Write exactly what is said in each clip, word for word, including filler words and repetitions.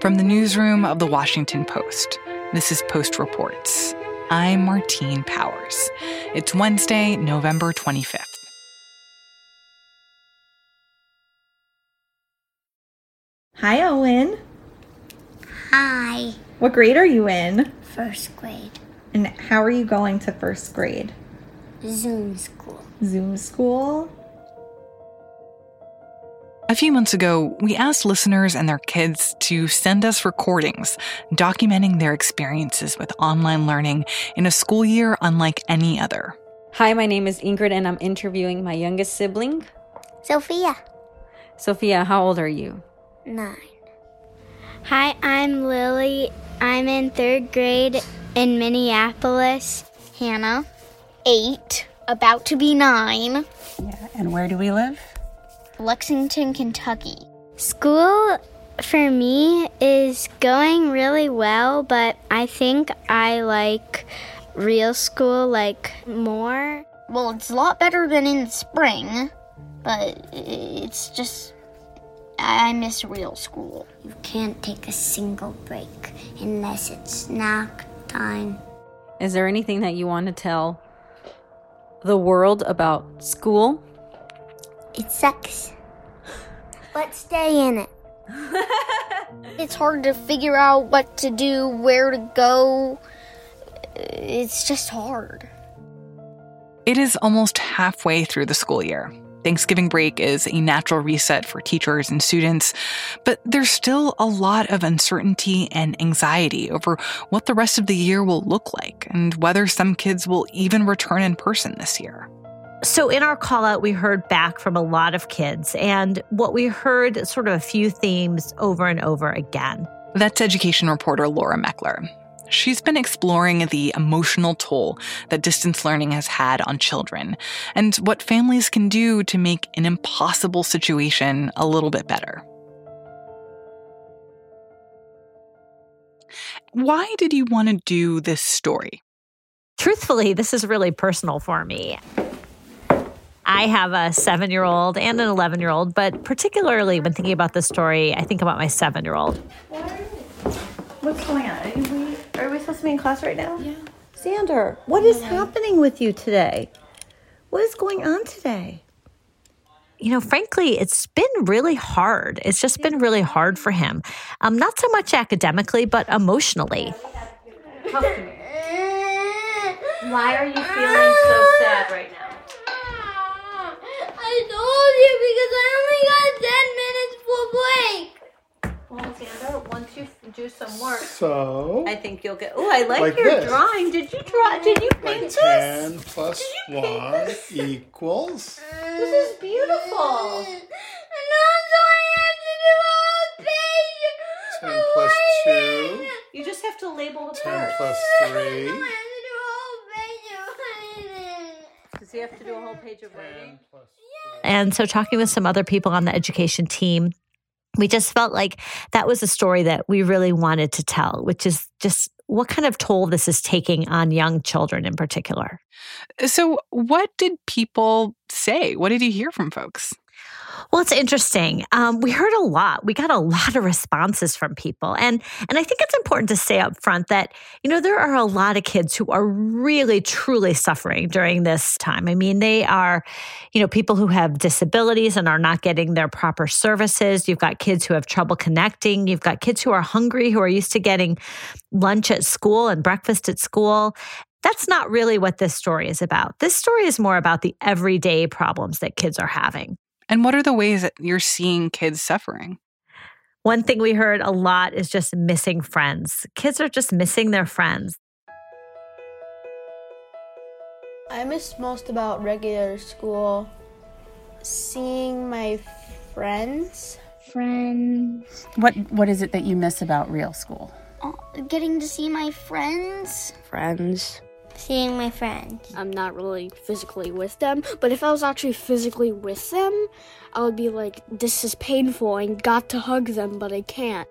From the newsroom of The Washington Post, this is Post Reports. I'm Martine Powers. It's Wednesday, November twenty-fifth. Hi, Owen. Hi. What grade are you in? First grade. And how are you going to first grade? Zoom school. Zoom school? A few months ago, we asked listeners and their kids to send us recordings documenting their experiences with online learning in a school year unlike any other. Hi, my name is Ingrid, and I'm interviewing my youngest sibling, Sophia. Sophia. How old are you? Nine. Hi, I'm Lily. I'm in third grade in Minneapolis. Hannah. Eight. About to be nine. Yeah, and where do we live? Lexington, Kentucky. School for me is going really well, but I think I like real school like more. Well, it's a lot better than in the spring, but it's just I miss real school. You can't take a single break unless it's snack time. Is there anything that you want to tell the world about school? It sucks. But stay in it. It's hard to figure out what to do, where to go. It's just hard. It is almost halfway through the school year. Thanksgiving break is a natural reset for teachers and students, but there's still a lot of uncertainty and anxiety over what the rest of the year will look like and whether some kids will even return in person this year. So in our call out, we heard back from a lot of kids, and what we heard sort of a few themes over and over again. That's education reporter Laura Meckler. She's been exploring the emotional toll that distance learning has had on children and what families can do to make an impossible situation a little bit better. Why did you want to do this story? Truthfully, this is really personal for me. I have a seven-year-old and an eleven-year-old, but particularly when thinking about this story, I think about my seven-year-old. What's going on? Are we, are we supposed to be in class right now? Yeah. Xander, what is happening with you today? What is going on today? You know, frankly, it's been really hard. It's just been really hard for him. Um, not so much academically, but emotionally. Why are you feeling so sad right now? I told you because I only got ten minutes for break. Well, Xander, once you do some work, So, I think you'll get. Oh, I like, Like your this. drawing. Did you draw? Did you paint like this? ten plus Did you paint one this? equals. This is beautiful. And also I have to do a whole page. ten of plus writing. two. You just have to label the ten parts. plus I three. have to do a whole page of writing. Does he have to do a whole page of writing? ten plus And so talking with some other people on the education team, we just felt like that was a story that we really wanted to tell, which is just what kind of toll this is taking on young children in particular. So what did people say? What did you hear from folks? Well, it's interesting. Um, we heard a lot. We got a lot of responses from people. And and I think it's important to say up front that, you know, there are a lot of kids who are really, truly suffering during this time. I mean, they are, you know, people who have disabilities and are not getting their proper services. You've got kids who have trouble connecting. You've got kids who are hungry, who are used to getting lunch at school and breakfast at school. That's not really what this story is about. This story is more about the everyday problems that kids are having. And what are the ways that you're seeing kids suffering? One thing we heard a lot is just missing friends. Kids are just missing their friends. I miss most about regular school seeing my friends. Friends. What What is it that you miss about real school? Oh, getting to see my friends. Friends. Seeing my friends. I'm not really physically with them, but if I was actually physically with them, I would be like, this is painful and got to hug them, but I can't.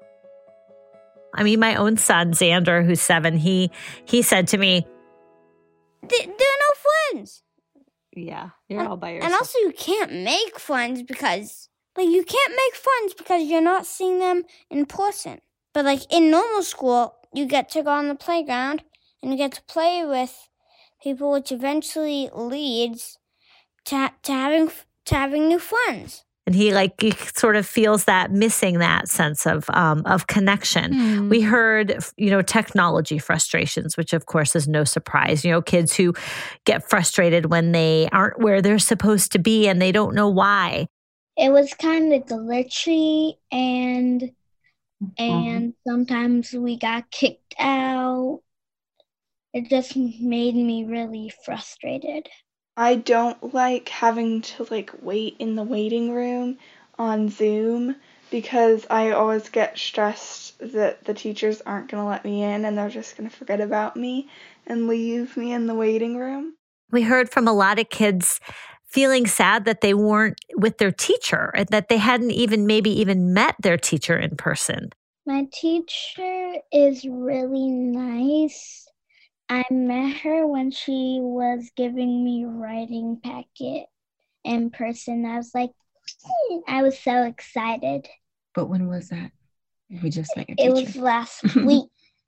I mean, my own son, Xander, who's seven, he he said to me, There are no friends. Yeah, you're all by yourself. And also you can't make friends because But you can't make friends because you're not seeing them in person. But like in normal school, you get to go on the playground and you get to play with people, which eventually leads to, to having to having new friends. And he like he sort of feels that missing that sense of um, of connection. Mm. We heard, you know, technology frustrations, which of course is no surprise. You know, kids who get frustrated when they aren't where they're supposed to be and they don't know why. It was kind of glitchy, and and sometimes we got kicked out. It just made me really frustrated. I don't like having to like wait in the waiting room on Zoom because I always get stressed that the teachers aren't going to let me in and they're just going to forget about me and leave me in the waiting room. We heard from a lot of kids feeling sad that they weren't with their teacher and that they hadn't even maybe even met their teacher in person. My teacher is really nice. I met her when she was giving me a writing packet in person. I was like, I was so excited. But when was that? We just met your teacher. It was last week.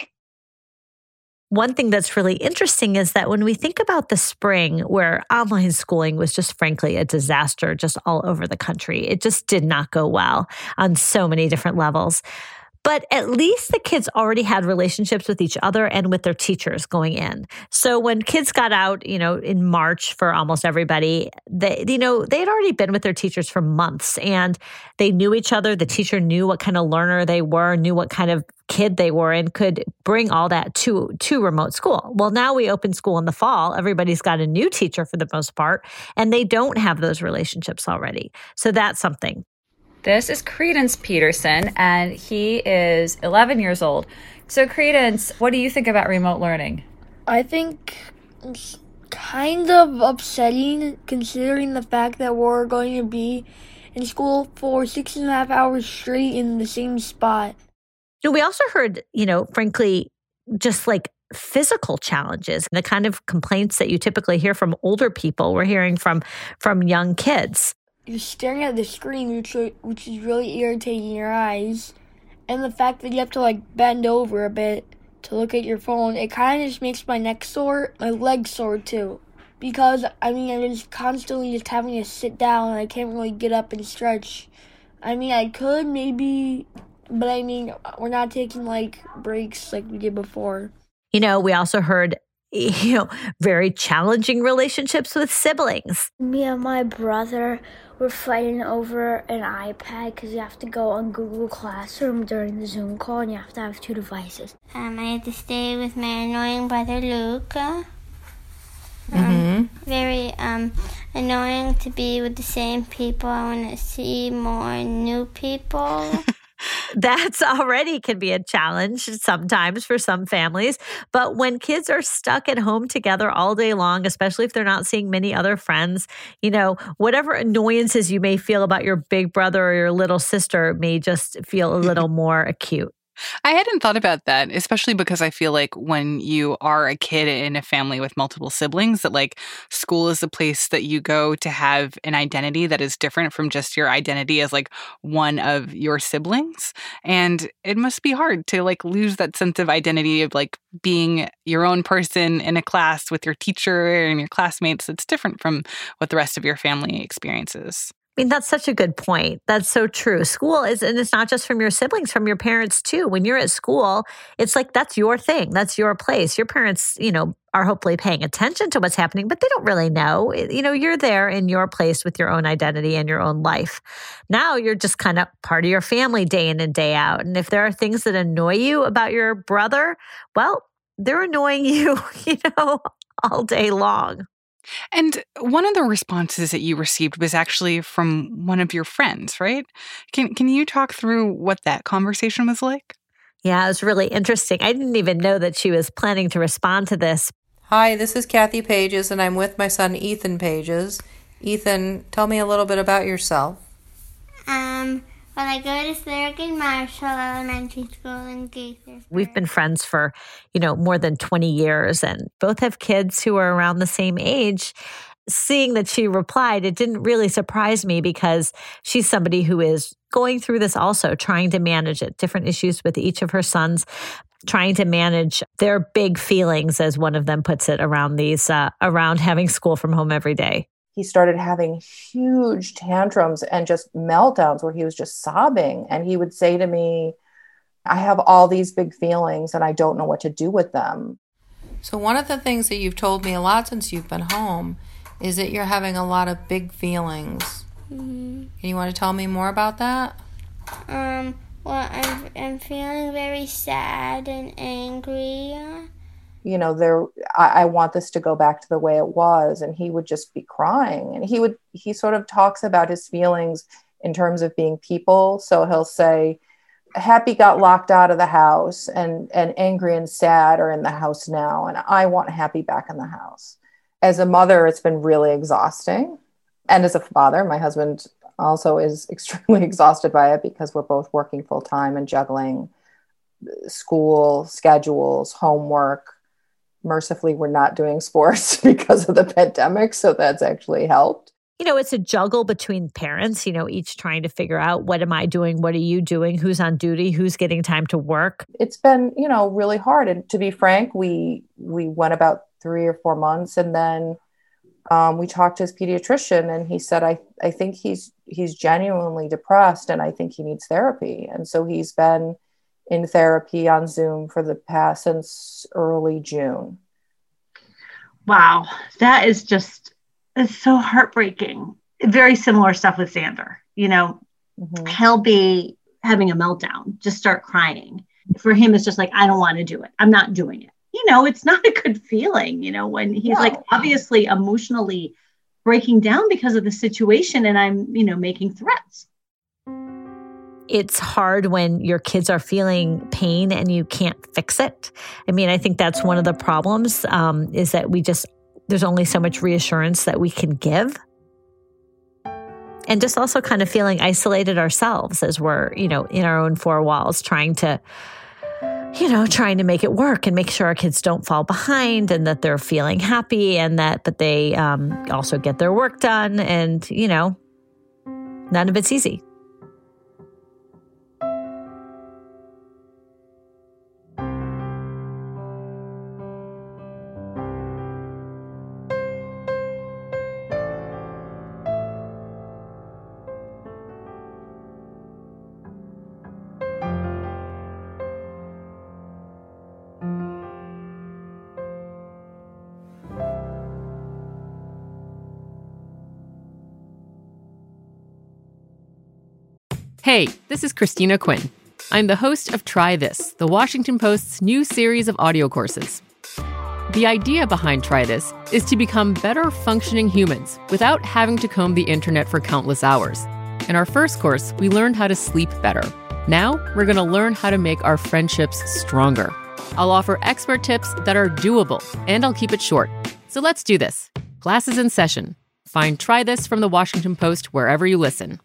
One thing that's really interesting is that when we think about the spring where online schooling was just frankly a disaster just all over the country, it just did not go well on so many different levels. But at least the kids already had relationships with each other and with their teachers going in. So when kids got out, you know, in March for almost everybody, they, you know, they had already been with their teachers for months and they knew each other. The teacher knew what kind of learner they were, knew what kind of kid they were, and could bring all that to, to remote school. Well, now we open school in the fall. Everybody's got a new teacher for the most part, and they don't have those relationships already. So that's something. This is Credence Peterson, and he is eleven years old. So, Credence, what do you think about remote learning? I think it's kind of upsetting considering the fact that we're going to be in school for six and a half hours straight in the same spot. You know, we also heard, you know, frankly, just like physical challenges, the kind of complaints that you typically hear from older people, we're hearing from from young kids. You're staring at the screen, which which is really irritating your eyes. And the fact that you have to, like, bend over a bit to look at your phone, it kind of just makes my neck sore, my legs sore, too. Because, I mean, I'm just constantly just having to sit down, and I can't really get up and stretch. I mean, I could, maybe, but, I mean, we're not taking, like, breaks like we did before. You know, we also heard, you know, very challenging relationships with siblings. Me and my brother were fighting over an iPad because you have to go on Google Classroom during the Zoom call and you have to have two devices. Um, I had to stay with my annoying brother Luca. Um, mm-hmm. Very um annoying to be with the same people. I want to see more new people. That's already can be a challenge sometimes for some families. But when kids are stuck at home together all day long, especially if they're not seeing many other friends, you know, whatever annoyances you may feel about your big brother or your little sister may just feel a little more acute. I hadn't thought about that, especially because I feel like when you are a kid in a family with multiple siblings, that like school is the place that you go to have an identity that is different from just your identity as like one of your siblings. And it must be hard to like lose that sense of identity of like being your own person in a class with your teacher and your classmates. It's different from what the rest of your family experiences. I mean, that's such a good point. That's so true. School is, and it's not just from your siblings, from your parents too. When you're at school, it's like, that's your thing. That's your place. Your parents, you know, are hopefully paying attention to what's happening, but they don't really know. You know, you're there in your place with your own identity and your own life. Now you're just kind of part of your family day in and day out. And if there are things that annoy you about your brother, well, they're annoying you, you know, all day long. And one of the responses that you received was actually from one of your friends, right? Can can you talk through what that conversation was like? Yeah, it was really interesting. I didn't even know that she was planning to respond to this. Hi, this is Kathy Pages, and I'm with my son Ethan Pages. Ethan, tell me a little bit about yourself. Um, well, I go to Thurgood Marshall Elementary School in Gaithersburg. We've been friends for, you know, more than twenty years, and both have kids who are around the same age. seeing that she replied, it didn't really surprise me because she's somebody who is going through this also, trying to manage it, different issues with each of her sons, trying to manage their big feelings, as one of them puts it, around these, uh, around having school from home every day. He started having huge tantrums and just meltdowns where he was just sobbing. And he would say to me, I have all these big feelings and I don't know what to do with them. So one of the things that you've told me a lot since you've been home is that you're having a lot of big feelings. Mm-hmm. Can you want to tell me more about that? Um, well, I'm, I'm feeling very sad and angry. You know, there, I, I want this to go back to the way it was. And he would just be crying. And he would, he sort of talks about his feelings in terms of being people. So he'll say, Happy got locked out of the house, and, and angry and sad are in the house now. And I want Happy back in the house. As a mother, it's been really exhausting. And as a father, my husband also is extremely exhausted by it because we're both working full time and juggling school schedules, homework. Mercifully, we're not doing sports because of the pandemic. So that's actually helped. You know, it's a juggle between parents, you know, each trying to figure out, what am I doing? What are you doing? Who's on duty? Who's getting time to work? It's been, you know, really hard. And to be frank, we we went about three or four months and then um, we talked to his pediatrician and he said, I, I think he's he's genuinely depressed and I think he needs therapy. And so he's been in therapy on Zoom for the past, since early June. Wow. That is just, it's so heartbreaking. Very similar stuff with Xander. You know, mm-hmm. He'll be having a meltdown, just start crying. For him, it's just like, I don't want to do it. I'm not doing it. You know, it's not a good feeling, you know, when he's no. like obviously emotionally breaking down because of the situation and I'm, you know, making threats. It's hard when your kids are feeling pain and you can't fix it. I mean, I think that's one of the problems um, is that we just, there's only so much reassurance that we can give. And just also kind of feeling isolated ourselves as we're, you know, in our own four walls trying to, you know, trying to make it work and make sure our kids don't fall behind and that they're feeling happy and that, but they um, also get their work done. And, you know, none of it's easy. Hey, this is Christina Quinn. I'm the host of Try This, the Washington Post's new series of audio courses. The idea behind Try This is to become better functioning humans without having to comb the internet for countless hours. In our first course, we learned how to sleep better. Now, we're going to learn how to make our friendships stronger. I'll offer expert tips that are doable, and I'll keep it short. So let's do this. Class is in session. Find Try This from the Washington Post wherever you listen.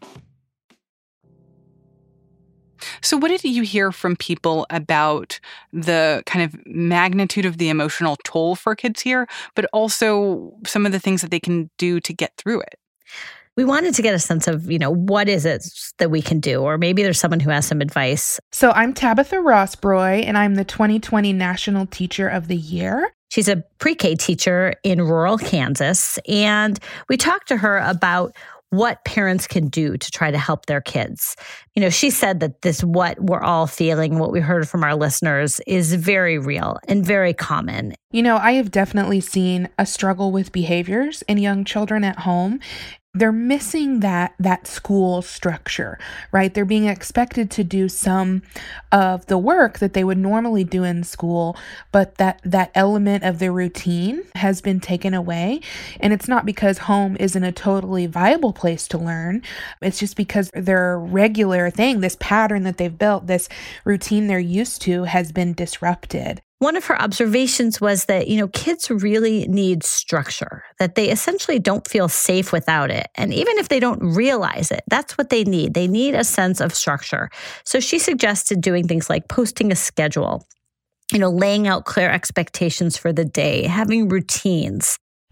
So what did you hear from people about the kind of magnitude of the emotional toll for kids here, but also some of the things that they can do to get through it? We wanted to get a sense of, you know, what is it that we can do? Or maybe there's someone who has some advice. So I'm Tabitha Rossbroy, and I'm the twenty twenty National Teacher of the Year. She's a pre-K teacher in rural Kansas. And we talked to her about what parents can do to try to help their kids. You know, she said that this, what we're all feeling, what we heard from our listeners, is very real and very common. You know, I have definitely seen a struggle with behaviors in young children at home. They're missing that that school structure, right? They're being expected to do some of the work that they would normally do in school, but that that element of their routine has been taken away. And it's not because home isn't a totally viable place to learn. It's just because their regular thing, this pattern that they've built, this routine they're used to, has been disrupted. One of her observations was that, you know, kids really need structure, that they essentially don't feel safe without it. And even if they don't realize it, that's what they need. They need a sense of structure. So she suggested doing things like posting a schedule, you know, laying out clear expectations for the day, having routines.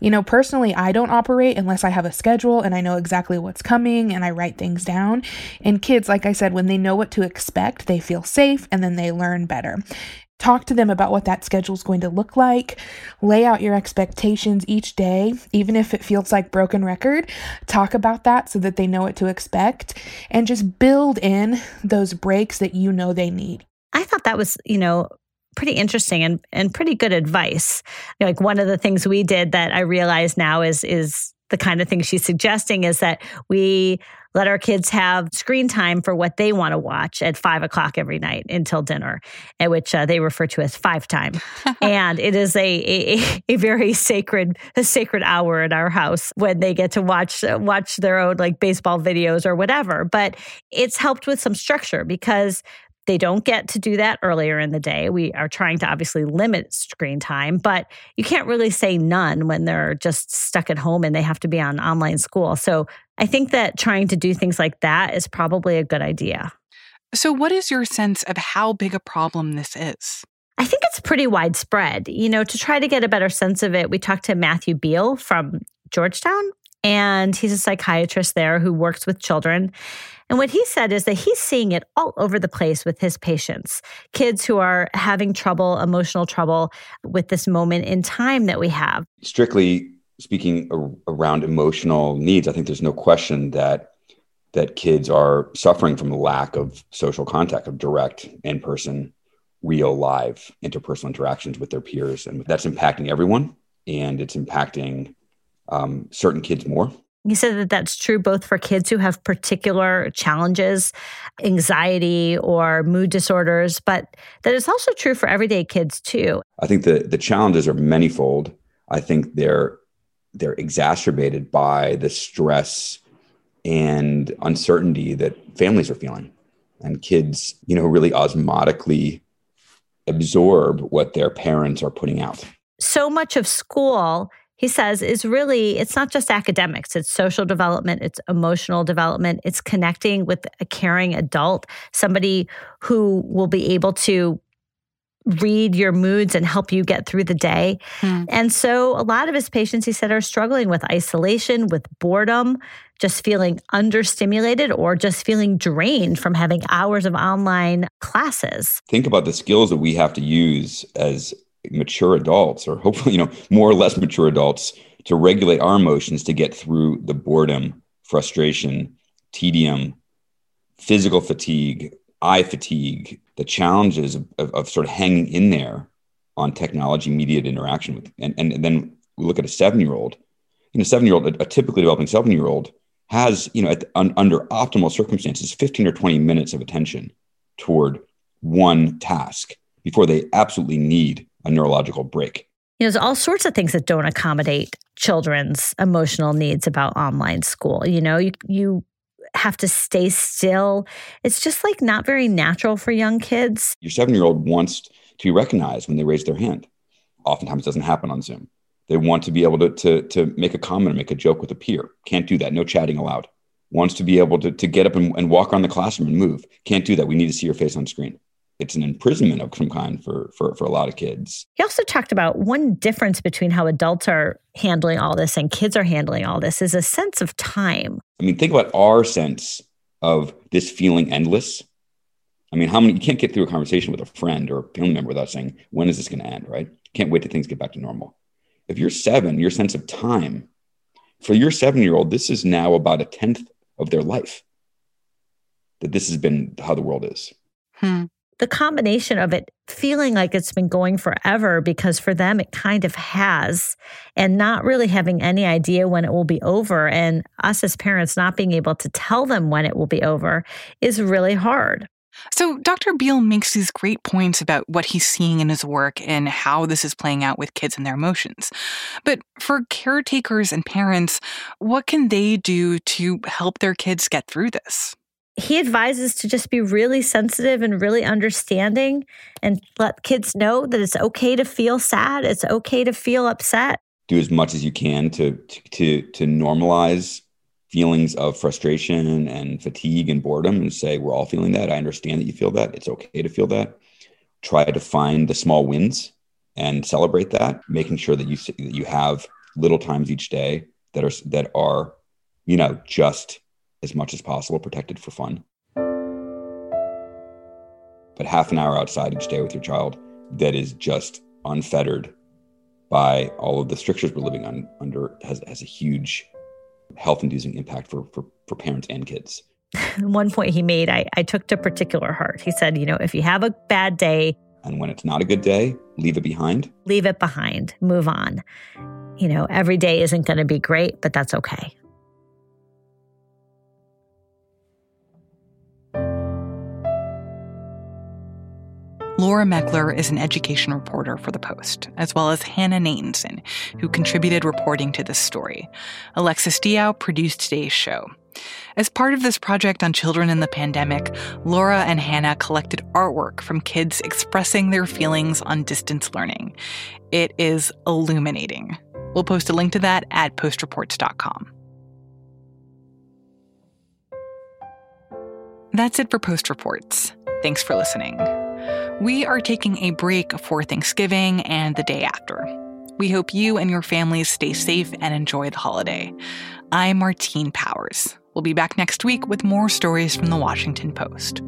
You know, personally, I don't operate unless I have a schedule and I know exactly what's coming and I write things down. And kids, like I said, when they know what to expect, they feel safe and then they learn better. Talk to them about what that schedule is going to look like. Lay out your expectations each day, even if it feels like broken record. Talk about that so that they know what to expect, and just build in those breaks that you know they need. I thought that was, you know, pretty interesting and, and pretty good advice. Like one of the things we did that I realize now is is the kind of thing she's suggesting is that we let our kids have screen time for what they want to watch at five o'clock every night until dinner, at which uh, they refer to as five time. And it is a, a a very sacred a sacred hour in our house when they get to watch uh, watch their own like baseball videos or whatever. But it's helped with some structure because they don't get to do that earlier in the day. We are trying to obviously limit screen time, but you can't really say none when they're just stuck at home and they have to be on online school. So I think that trying to do things like that is probably a good idea. So what is your sense of how big a problem this is? I think it's pretty widespread. You know, to try to get a better sense of it, we talked to Matthew Beal from Georgetown, and he's a psychiatrist there who works with children. And what he said is that he's seeing it all over the place with his patients, kids who are having trouble, emotional trouble with this moment in time that we have. Strictly speaking around emotional needs, I think there's no question that that kids are suffering from the lack of social contact, of direct, in-person, real, live, interpersonal interactions with their peers. And that's impacting everyone, and it's impacting um, certain kids more. He said that that's true both for kids who have particular challenges, anxiety or mood disorders, but that it's also true for everyday kids too. I think the, the challenges are manifold. I think they're they're exacerbated by the stress and uncertainty that families are feeling. And kids, you know, really osmotically absorb what their parents are putting out. So much of school, he says, is really, it's not just academics, it's social development, it's emotional development, it's connecting with a caring adult, somebody who will be able to read your moods and help you get through the day. Hmm. And so a lot of his patients, he said, are struggling with isolation, with boredom, just feeling understimulated or just feeling drained from having hours of online classes. Think about the skills that we have to use as mature adults, or hopefully, you know, more or less mature adults, to regulate our emotions, to get through the boredom, frustration, tedium, physical fatigue, eye fatigue, the challenges of, of, of sort of hanging in there on technology-mediated interaction with, and, and, and then we look at a seven-year-old, you know, seven-year-old, a, a typically developing seven-year-old has, you know, at, un, under optimal circumstances, fifteen or twenty minutes of attention toward one task before they absolutely need a neurological break. You know, there's all sorts of things that don't accommodate children's emotional needs about online school. You know, you you have to stay still. It's just like not very natural for young kids. Your seven-year-old wants to be recognized when they raise their hand. Oftentimes it doesn't happen on Zoom. They want to be able to, to, to make a comment or make a joke with a peer. Can't do that. No chatting allowed. Wants to be able to, to get up and, and walk around the classroom and move. Can't do that. We need to see your face on screen. It's an imprisonment of some kind for, for, for a lot of kids. He also talked about one difference between how adults are handling all this and kids are handling all this is a sense of time. I mean, think about our sense of this feeling endless. I mean, how many, you can't get through a conversation with a friend or a family member without saying, when is this going to end, right? Can't wait till things get back to normal. If you're seven, your sense of time, for your seven-year-old, this is now about a tenth of their life. That this has been how the world is. Hmm. The combination of it feeling like it's been going forever, because for them it kind of has, and not really having any idea when it will be over, and us as parents not being able to tell them when it will be over, is really hard. So Doctor Beal makes these great points about what he's seeing in his work and how this is playing out with kids and their emotions. But for caretakers and parents, what can they do to help their kids get through this? He advises to just be really sensitive and really understanding and let kids know that it's okay to feel sad. It's okay to feel upset. Do as much as you can to to to normalize feelings of frustration and fatigue and boredom and say, we're all feeling that. I understand that you feel that. It's okay to feel that. Try to find the small wins and celebrate that, making sure that you that you have little times each day that are that are, you know, just as much as possible protected for fun. But half an hour outside each day with your child that is just unfettered by all of the strictures we're living on, under has, has a huge health-inducing impact for, for, for parents and kids. One point he made, I, I took to particular heart. He said, you know, if you have a bad day, and when it's not a good day, leave it behind. Leave it behind. Move on. You know, every day isn't going to be great, but that's okay. Laura Meckler is an education reporter for The Post, as well as Hannah Natanson, who contributed reporting to this story. Alexis Diao produced today's show. As part of this project on children in the pandemic, Laura and Hannah collected artwork from kids expressing their feelings on distance learning. It is illuminating. We'll post a link to that at post reports dot com. That's it for Post Reports. Thanks for listening. We are taking a break for Thanksgiving and the day after. We hope you and your families stay safe and enjoy the holiday. I'm Martine Powers. We'll be back next week with more stories from the Washington Post.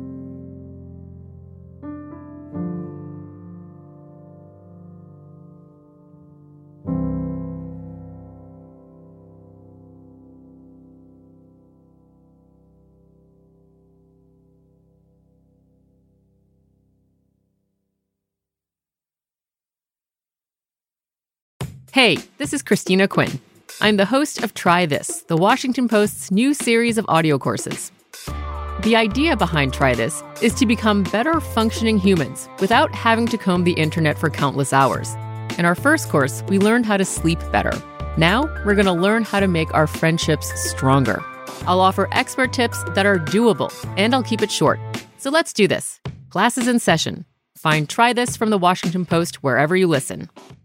Hey, this is Christina Quinn. I'm the host of Try This, the Washington Post's new series of audio courses. The idea behind Try This is to become better functioning humans without having to comb the internet for countless hours. In our first course, we learned how to sleep better. Now, we're going to learn how to make our friendships stronger. I'll offer expert tips that are doable, and I'll keep it short. So let's do this. Class is in session. Find Try This from the Washington Post wherever you listen.